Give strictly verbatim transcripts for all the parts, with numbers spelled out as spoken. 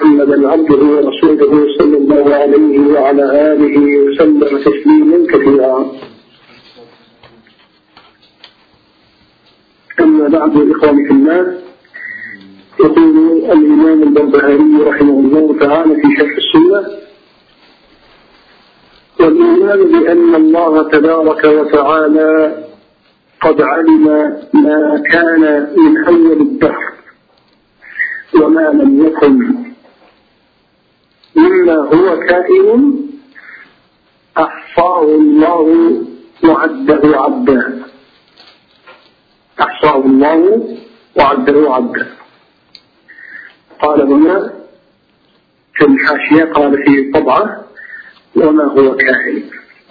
محمدا عبده ورسوله صلى الله عليه وعلى آله وسلم تسليما كثيرا. أما بعد إخواني في الله، يقول الإمام البربهاري رحمه الله تعالى في شرح السنة: والإيمان بأن الله تبارك وتعالى قد علم ما كان من أول الدهر وما لم يكن مما هو كائن أحصاه الله وعده عدا. أحصاه الله وعده عدا. قال هنا في الحاشية، قال في طبعة: وما هو كائن،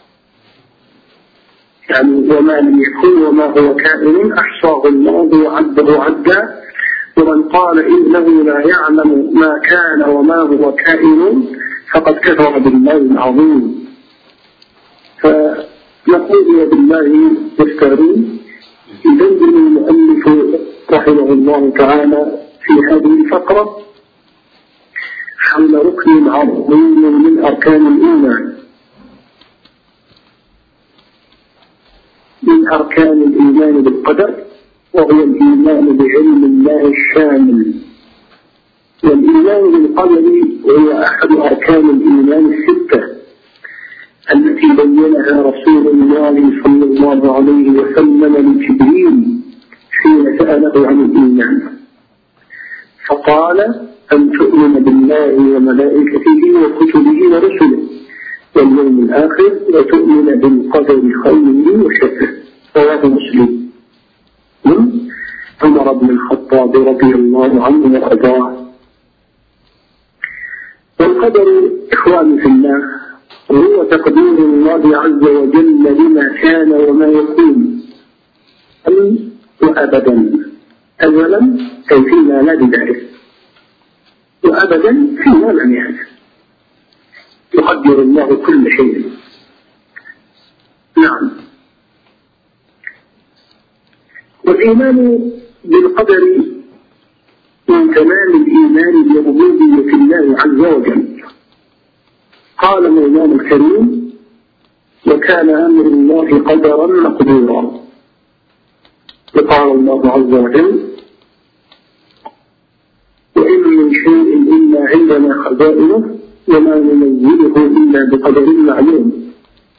يعني وما لم يكن وما هو كائن أحصاه الله وعده عدا. ومن قال إنه لا يعلم ما كان وما هو كائن فقد كفر بالله العظيم. فنقول بالله يستعين يبين المؤلف رحمه الله تعالى في هذه الفقرة حول ركن عظيم من أركان الإيمان، من أركان الإيمان بالقدر، وهو الإيمان بعلم الله الشامل. والإيمان بالقدر هو أحد أركان الإيمان الستة التي بينها رسول الله صلى الله عليه وسلم لجبريل حين سأله عن الإيمان، فقال: أن تؤمن بالله وملائكته وكتبه ورسله واليوم الآخر وتؤمن بالقدر خيره وشره. رواه مسلم. عمر بن الخطاب رضي الله عنه وأرضاه. والقدر إخواني في الله هو تقدير الله عز وجل لما كان وما يكون أم وأبدا، أولا أي فيما لا بداية، وأبدا فيما لم يعرف. يقدر الله كل شيء. نعم. والإيمان بالقدر من تمام الإيمان بربوبية الله عز وجل. قال مولانا الكريم: وكان أمر الله قدرا مقدورا. وقال الله عز وجل: وإن من شيء إلا عندنا خزائنه وما ننزله إلا بقدر معلوم.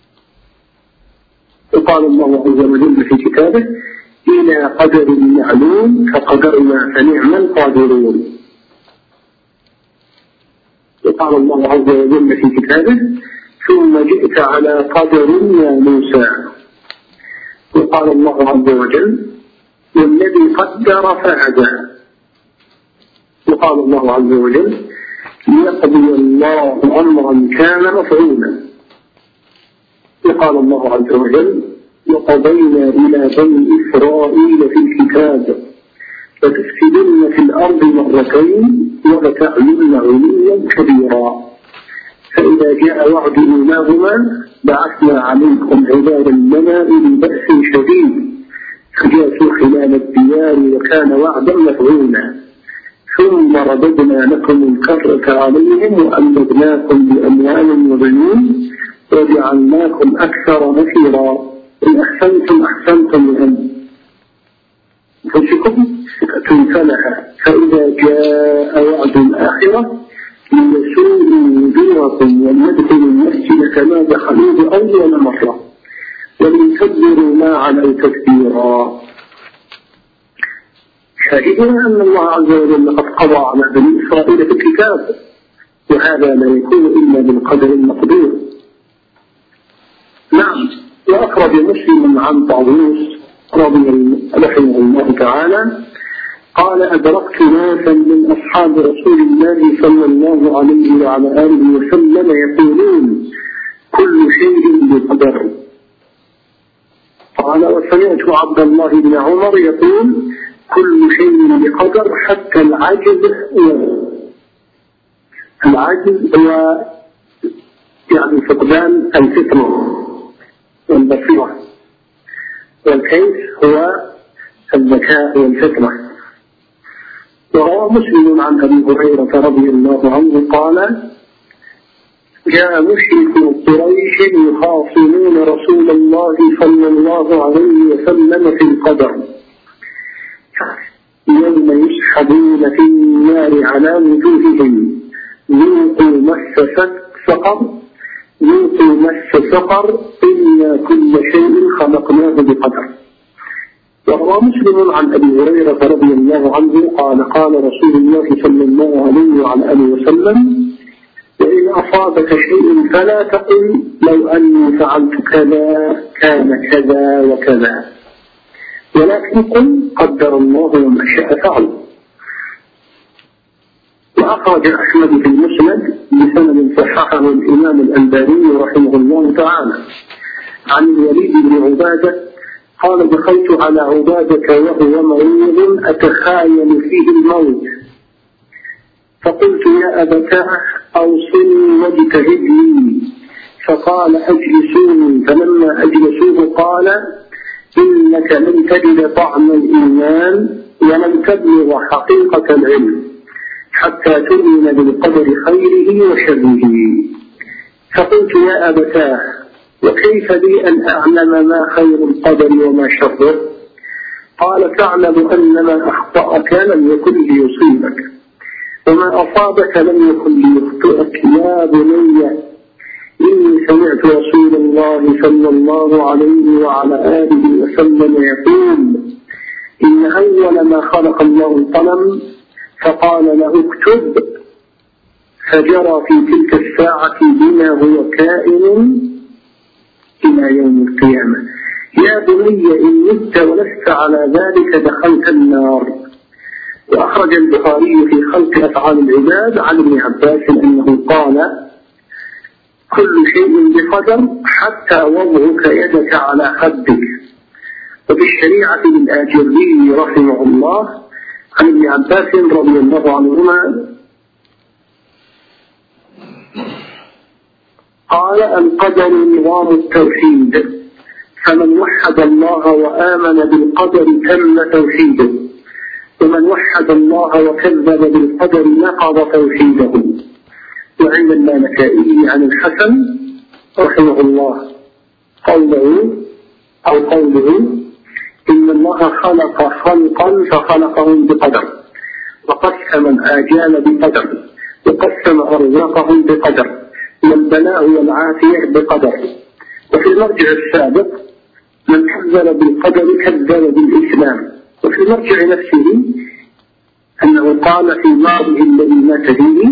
وقال الله عز وجل في كتابه: إلى قدر معلوم فقدرنا فنعم القادرون. وقال الله عز وجل في كتابه: ثم جئت على قدر يا موسى. وقال الله عز وجل: والذي قدر فهدى. وقال الله عز وجل: ليقضي الله أمرا كان مفعولا. وقال الله عز وجل: وقضينا إلى بني إسرائيل في الكتاب لتفسدن في الأرض مرتين ولتعلن علوا كبيرا فإذا جاء وعد أولاهما بعثنا عليكم عبادا لنا أولي بأس شديد فجاسوا خلال الديار وكان وعدا مفعولا ثم رددنا لكم الكرة عليهم وأمددناكم بأموال وبنين وجعلناكم أكثر نفيرا إن أحسنتم أحسنتم لأنفسكم تنفلها فإذا جاء وعد الآخرة ليسوءوا وجوهكم وليدخلوا المسجد كما دخلوه أول مرة وليكبروا ما علوا تكبيرا. شاهدنا أن الله عز وجل قد قضى على بني إسرائيل في الكتاب وهذا لا يكون إلا بالقدر المقدور. نعم. وأخرج مسلم عن طاووس رضي رحمه الله تعالى قال: أدركت ناسا من أصحاب رسول الله صلى الله عليه وعلى آله وسلم يقولون كل شيء بقدر. قال: وسمعت عبد الله بن عمر يقول كل شيء بقدر حتى العجز. العجز هو يعني فقدان الفطرة والبصيرة، والكيف هو الذكاء والفطنة. وروى مسلم عن أبي هريرة رضي الله عنه قال: جاء مشرك قريش يخاصمون رسول الله صلى الله عليه وسلم في القدر، يوم يسحبون في النار على وجوههم ذوقوا مس سقر ذوقوا مس سقر إنا كل شيء خلقناه بقدر. وروى مسلم عن أبي هريرة رضي الله عنه قال: قال رسول الله صلى الله عليه وعلى آله وسلم: وإن أصابك شيء فلا تقل لو أني فعلت كذا كان كذا وكذا، ولكن قل قدر الله وما شاء فعل. وأخرج أحمد في المسند بسند صححه الإمام الألباني رحمه الله تعالى عن الوليد بن عبادة قال: دخلت على عبادة وهو مريض أتخايل فيه الموت، فقلت: يا أبتاه أوصني واجتهد لي، فقال: أجلسوني. فلما أجلسوه قال: إنك لن تجد طعم الإيمان ولن تبلغ حقيقة العلم حتى تؤمن بالقدر خيره وشره. فقلت: يا أبتاه وكيف لي أن أعلم ما خير القدر وما شره؟ قال: تعلم أن ما أخطأك لم يكن ليصيبك وما أصابك لم يكن ليخطئك. يا بني إني سمعت رسول الله صلى الله عليه وعلى آله وسلم يقول: إن أول ما خلق الله القلم فقال له اكتب، فجرى في تلك الساعة بما هو كائن إلى يوم القيامة. يا بني إن مت ولست على ذلك دخلت النار. وأخرج البخاري في خلق أفعال العباد عن ابن عباس أنه قال: كل شيء بقدر حتى وضعك يدك على خدك. وفي الشريعة للآجري رحمه الله عن ابن عباس رضي الله عنهما قال: القدر نظام التوحيد، فمن وحد الله وآمن بالقدر تم توحيده، ومن وحد الله وكذب بالقدر نقض توحيده. وعند المالكائي عن الحسن رحمه الله قوله أو قوله: إن الله خلق خلقا فخلقهم بقدر، وقسم الآجال بقدر، وقسم أرزاقهم بقدر، والبلاء والعافية بقدر. وفي المرجع السابق: من كذب بالقدر كذب بالإسلام. وفي المرجع نفسه أنه قال في ماضيه الذي مات فيه: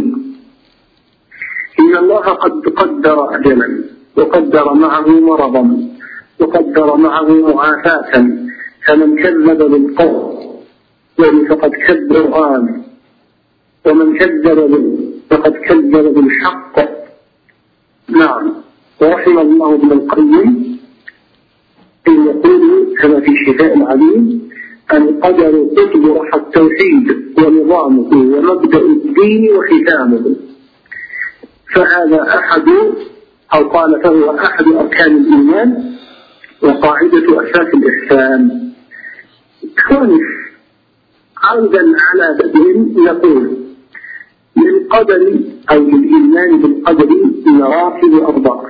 إن الله قد قدر أجلا، وقدر معه مرضا، وقدر معه معافاة، فمن كذب بالقول فقد كذب القرآن، ومن كذب فقد كذب بالحق. نعم. ورحم الله ابن القيم إن يقول كما في شفاء العليم: القدر قطب روح التوحيد ونظامه ومبدأ الدين وختامه، فهذا أحد أو قال فهو أحد أركان الإيمان وقاعدة أساس الإحسان. خامس: عودا على بدء نقول: للقدر أو للإيمان بالقدر مراتب أربعة.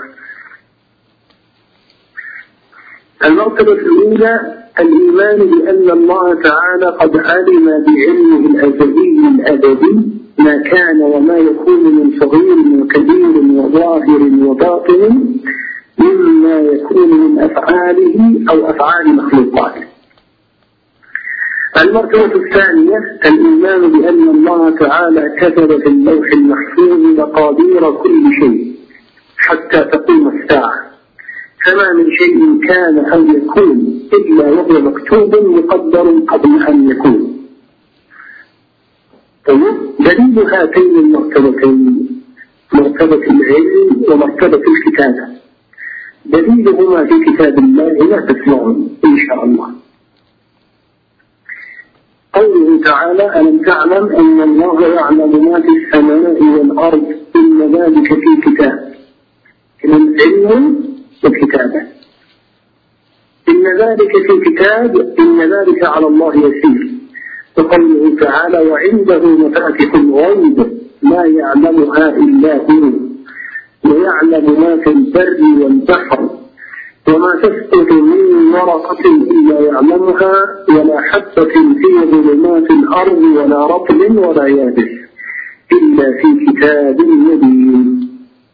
المرتبة الأولى: الإيمان بأن الله تعالى قد علم بعلمه الأزلي الأبدي ما كان وما يكون من صغير وكبير وظاهر وباطن مما يكون من أفعاله أو أفعال مخلوقاته. المرتبة الثانية: الإيمان بأن الله تعالى كتب في اللوح المحفوظ مقادير كل شيء حتى تقوم الساعة، فما من شيء كان أو يكون إلا وهو مكتوب مقدر قبل أن يكون. دليل هاتين المرتبتين مرتبة العلم ومرتبة الكتابة دليلهما في كتاب الله لا تسمعون إن شاء الله. قوله تعالى: ألم تعلم أن الله يعلم ما في السماء والأرض إن ذلك في كتاب. العلم والكتابة، إن ذلك في كتاب، إن ذلك على الله يسير. وقوله تعالى وعنده مفاتح الغيب لا يعلمها إلا هو ويعلم ما في البر والبحر وما تسقط من ورقة إلا يعلمها ولا حبة في ظلمات الأرض ولا رطب ولا يابس إلا في كتاب مبين.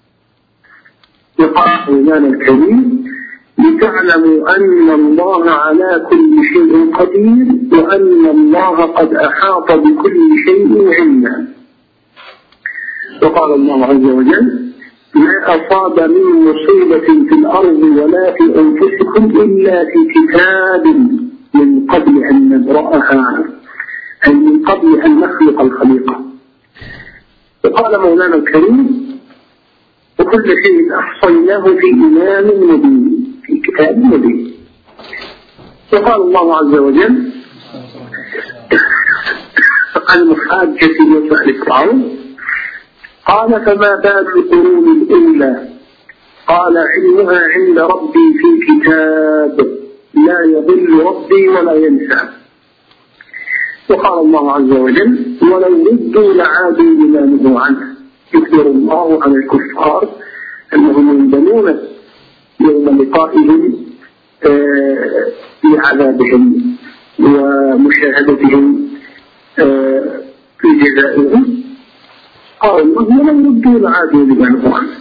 وقال القرآن الكريم لتعلموا أن الله على كل شيء قدير وأن الله قد أحاط بكل شيء علما. وقال الله عز وجل ما أصاب من مصيبة في الأرض ولا في أنفسكم إلا في كتاب من قبل أن نبرأها أي من قبل أن نخلق الخليقة. وقال مولانا الكريم وكل شيء أحصيناه في إمام مبين في كتاب مبين. وقال الله عز وجل عن محاجة موسى لفرعون قال فما بال القرون الأولى قال علمها عند ربي في كتاب لا يضل ربي ولا ينسى. وقال الله عز وجل ولو ردوا لعادوا لما نهوا عنه يخبر الله عن الكفار أنهم يندمون يوم لقائهم آه لعذابهم ومشاهدتهم آه في جزائهم قالوا ولو ردوا لعادوا لما نهوا عنه.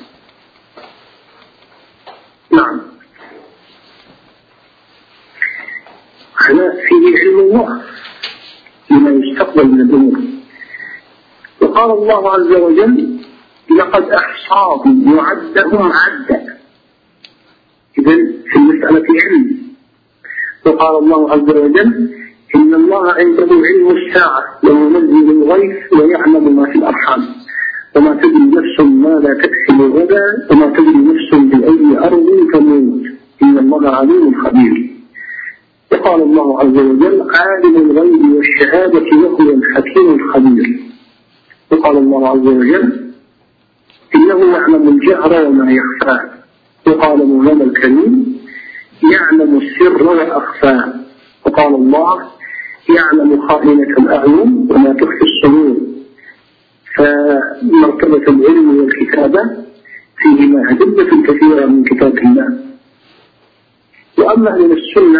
نعم هذا فيه علم الله لما يستقبل من الأمور. وقال الله عز وجل لقد أحصاهم وعدهم عدا إذن في المسألة علم. وقال الله عز وجل إن الله عنده علم الساعة وينزل الغيث ويعلم ما في الأرحام وما تدري نفس ماذا تكسب غدا وما تدري نفس بأي أرض تموت إن الله عليم خبير. وقال الله عز وجل عالم الغيب والشهادة وهو الحكيم الخبير. وقال الله عز وجل إنه يعلم الجهر وما يخفى. وقال مولانا الكريم يعلم السر وأخفى. وقال الله يعلم خائنة الأعين وما تخفي الصدور. فمرتبة العلم والكتابة فيهما أدلة كثيرة من كتاب الله. وأما من السنة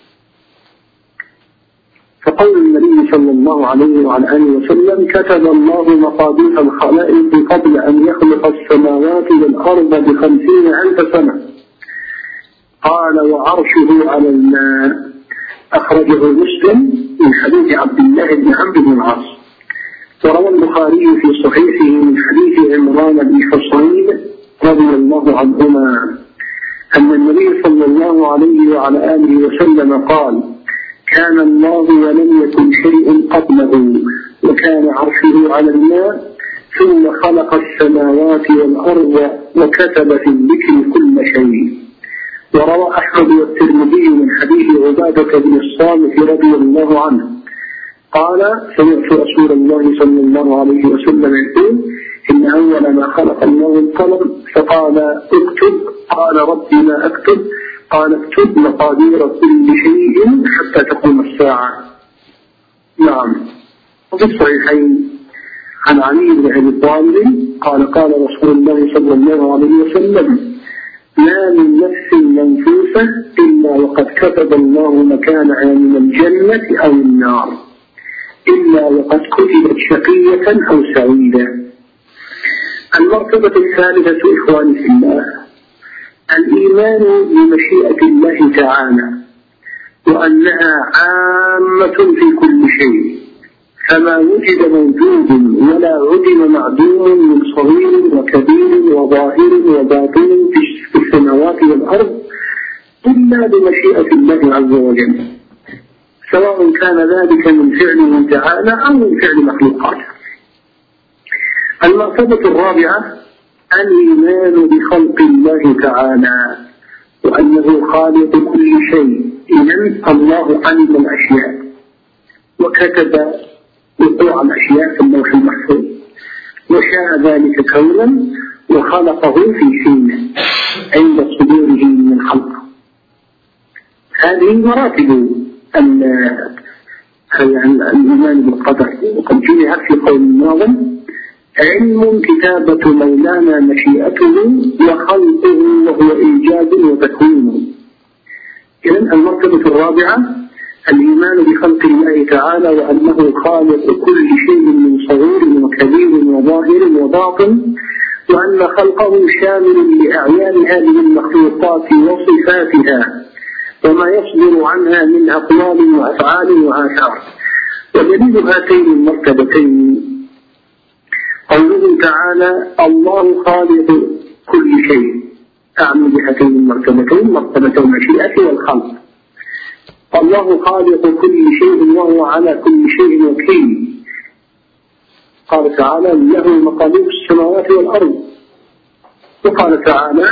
فقول النبي صلى الله عليه وعلى آله وسلم كتب الله مقادير الخلائق قبل أن يخلق السماوات والأرض بخمسين ألف سنة. قال وعرشه على الماء. أخرجه مسلم من حديث عبد الله بن عمرو بن العاص. وروى البخاري في صحيحه من حديث عمران بن حصين رضي الله عنهما أن النبي صلى الله عليه وعلى آله وسلم قال كان الله ولم يكن شيء قبله وكان عرشه على الماء ثم خلق السماوات والأرض وكتب في الذكر كل شيء. وروى أحمد والترمذي من حديث عبادة بن الصامت رضي الله عنه قال سمعت رسول الله صلى الله عليه وسلم يقول إن أول ما خلق الله القلم فقال اكتب قال ربي ما أكتب قال اكتب مقادير كل شيء حتى تقوم الساعة. نعم. وفي الصحيحين عن علي بن أبي طالب قال قال رسول الله صلى الله عليه وسلم ما من نفس منفوسة إلا وقد كتب الله مكانها من الجنة أو النار إلا وقد كتبت شقية أو سعيدة. المرتبة الثالثة إخواني في الله الإيمان بمشيئة الله تعالى وأنها عامة في كل شيء فما وجد موجود ولا عدم معدوم من صغير وكبير وظاهر وباطن في السماوات والأرض إلا بمشيئة الله عز وجل سواء كان ذلك من فعله تعالى أو من فعل مخلوقاته. المرتبة الرابعة الإيمان بخلق الله تعالى وأنه خالق كل شيء إذن الله علم الأشياء وكتب وقوع الأشياء في اللوح المحفوظ وشاء ذلك كونا وخلقه في سنه عند صدوره من الخلق. هذه مراتب يعني الإيمان بالقدر. وقد جمعت في قول الناظم: علم كتابة مولانا مشيئته وخلقه وهو إيجاد وتكوين. إذن المرتبة الرابعة الإيمان بخلق الله تعالى وأنه خالق كل شيء من صغير وكبير وظاهر وباطن، وأن خلقه شامل لأعيان هذه المخلوقات وصفاتها وما يصدر عنها من أقوال وأفعال وآثار. ودليل هاتين المرتبتين قوله تعالى: الله خالق كل شيء. أعني بهاتين المرتبتين مرتبة المشيئة والخلق. الله خالق كل شيء وهو على كل شيء وكيل. قال تعالى: له مقاليد السماوات والأرض. وقال تعالى: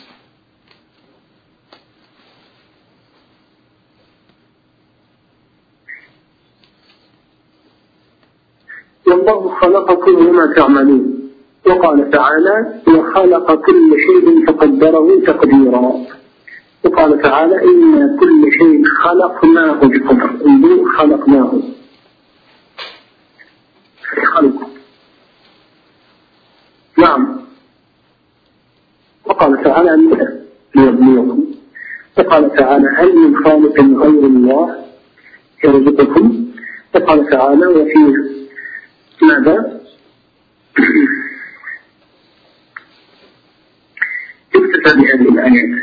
والله خلقكم وما تعملون. وقال تعالى: وخلق كل شيء فقدره تقديرا. وقال تعالى: إن كل شيء خلقناه بقدر. انظروا، خلقناه خلقه. نعم. وقال تعالى: ليبلوكم. وقال تعالى: هل من خالق غير الله يرزقكم؟ وقال تعالى: وفيه ماذا؟ اكتفى بهذه الآيات.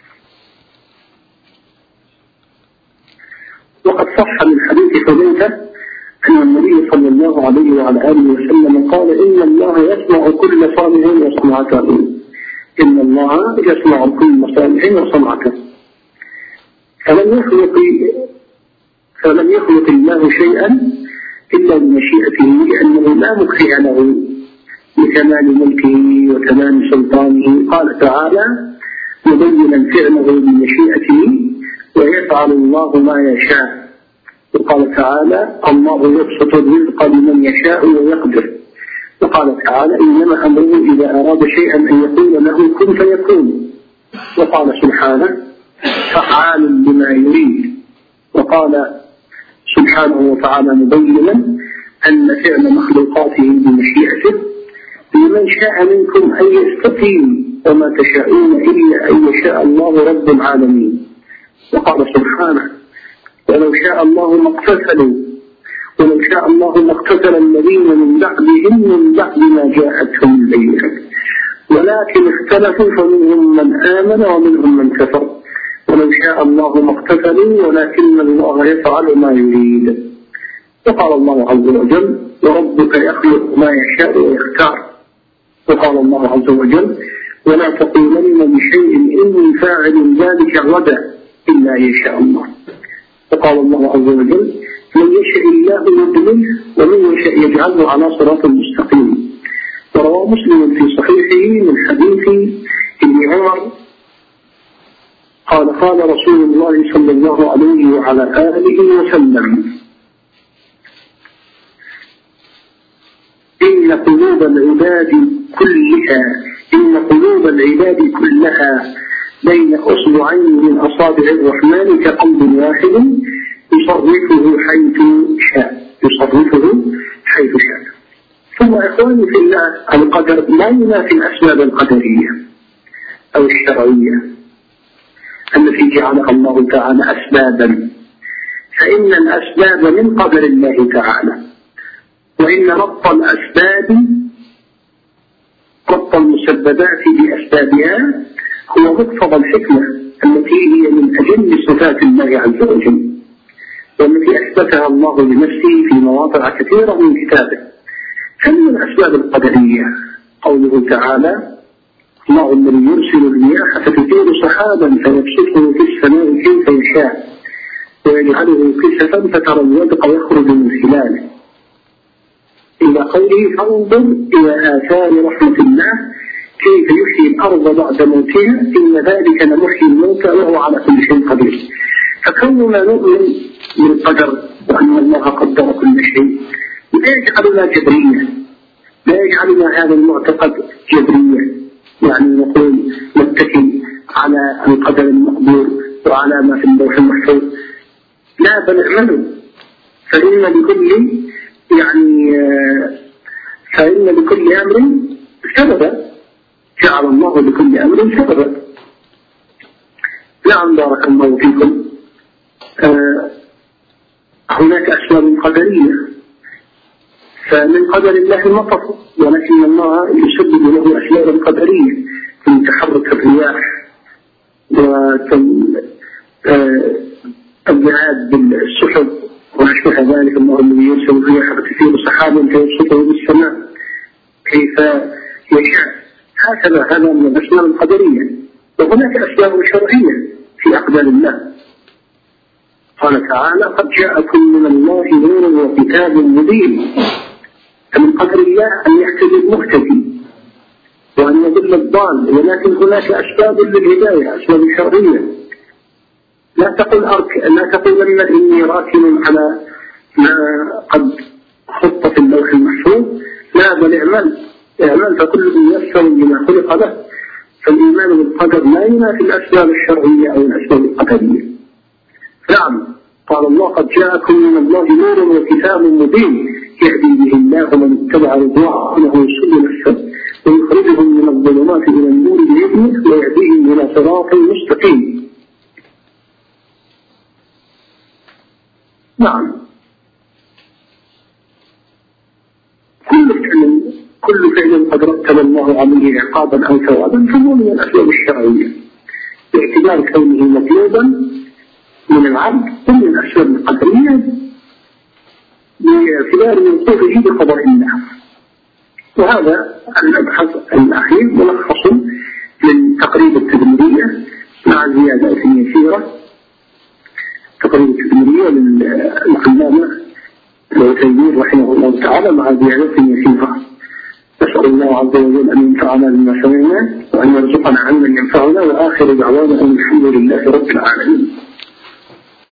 وقد صح من حديث حذيفة أن النبي صلى الله عليه وعلى آله وسلم قال: إن الله يسمع كل صانع وصنعته. إن الله يسمع كل صانع وصنعته. فلم يخلق فلم يخلق الله شيئا إلا بمشيئته، لأنه لا مكره له لكمال ملكه وتمام سلطانه. قال تعالى مبينا فعله بمشيئته: ويفعل الله ما يشاء. وقال تعالى: الله يبسط الرزق لمن يشاء ويقدر. وقال تعالى: إنما أمره إذا أراد شيئا أن يقول له كن فيكون. وقال سبحانه: فعال لما يريد. وقال سبحانه وتعالى مبينا أن فعل مخلوقاته بمشيئته: لمن شاء منكم أن يستقيم وما تشاءون إلا أن يشاء الله رب العالمين. وقال سبحانه: ولو شاء الله ما اقتتلوا ولو شاء الله ما اقتتل الذين من بعدهم من بعد ما جاءتهم البينات ولكن اختلفوا فمنهم من آمن ومنهم من كفر ولو شاء الله ما اقتتلوا ولكن الله يفعل ما يريد. وقال الله عز وجل: وربك يخلق ما يشاء ويختار. وقال الله عز وجل: ولا تقولن لشيء إني فاعل ذلك غدا إلا يشاء الله. وقال الله عز وجل: من يشاء الله يضلله ومن يشاء يجعله على صراط مستقيم. وروى مسلم في صحيحه من حديث ابن عمر قال: قال رسول الله صلى الله عليه وعلى آله وسلم: إن قلوب العباد كلها إن قلوب العباد كلها بين أصبعين من أصابع الرحمن كقلب واحد يصرفه حيث شاء يصرفه حيث شاء. ثم إخواني في الله، القدر لا ينافي الأسباب القدرية أو الشرعية التي جعلها الله تعالى أسبابا، فإن الأسباب من قدر الله تعالى، وإن ربط الأسباب ربط المسببات بأسبابها هو مقتضى الحكمة التي هي من أجل صفات الله عز وجل، والتي أثبتها الله لنفسه في مواضع كثيرة من كتابه. فمن الأسباب القدرية قوله تعالى: الله الذي يرسل الرياح فتثير سحابا فيبسطه في السماء كيف يشاء ويجعله كسفا فترى الودق يخرج من خلاله، إلى قوله: فانظر إلى آثار رحمة الله كيف يحيي الأرض بعد موتها إن ذلك لمحيي الموتى وهو على كل شيء قدير. فكوننا نؤمن بالقدر وأن الله قدر كل شيء لا يجعلنا جبرية، لا يجعلنا هذا المعتقد جبرية، يعني نقول نتكي على القدر المقدور وعلى ما في اللوح المحفوظ. لا، بل اعملوا فإن لكل يعني فإن لكل أمر سببا، جعل الله لكل أمر سببا. نعم بارك الله فيكم. آه هناك أسباب قدرية، فمن قدر الله المطر، ولكن الله يسبب له أسباب قدرية من تحرك الرياح والذهاب بالسحب وأشبه ذلك. الله الذي يرسل الرياح فتثير سحابا فيبسطه بالسماء كيف يشاء، هكذا هذا من الأسباب القدرية. وهناك أسباب شرعية في أقدار الله. قال تعالى: قد جاءكم من الله نور وكتاب مبين. فمن قدر الله أن يهتدي المهتدي وأن يضل الضال، ولكن هناك أسباب للهداية، أسباب شرعية. لا تقل أرك لا تقولن إني راكن على ما قد خط في اللوح المحفوظ، لا بل اعمل اعمل فكل ميسر لما خلق له. فالإيمان بالقدر لا ينافي الأسباب الشرعية أو الأسباب القدرية. نعم، قال الله: قد جاءكم من الله نور وكتاب مبين يهدي به الله من اتبع رضوانه سبل السبيل ويخرجهم من الظلمات إلى النور بإذنه ويهديهم إلى صراط مستقيم. نعم، كل فعل كل فعل قد رتب الله عليه عقابا أو ثوابا فهو من الأسباب الشرعية باعتبار كونه مطلوبا من العبد، ومن الأسباب القدرية باعتبار وقوفه بقضاء الله. وهذا المبحث الأخير ملخص من تقريب التدميرية مع زيادات يسيرة. تقريب التدميرية للعلامة العثيمين رحمه الله تعالى مع زيادات يسيرة. نسأل الله عز وجل أن ينفعنا بما سمعنا وأن يرزقنا علما ينفعنا، وآخر دعوانا أن الحمد لله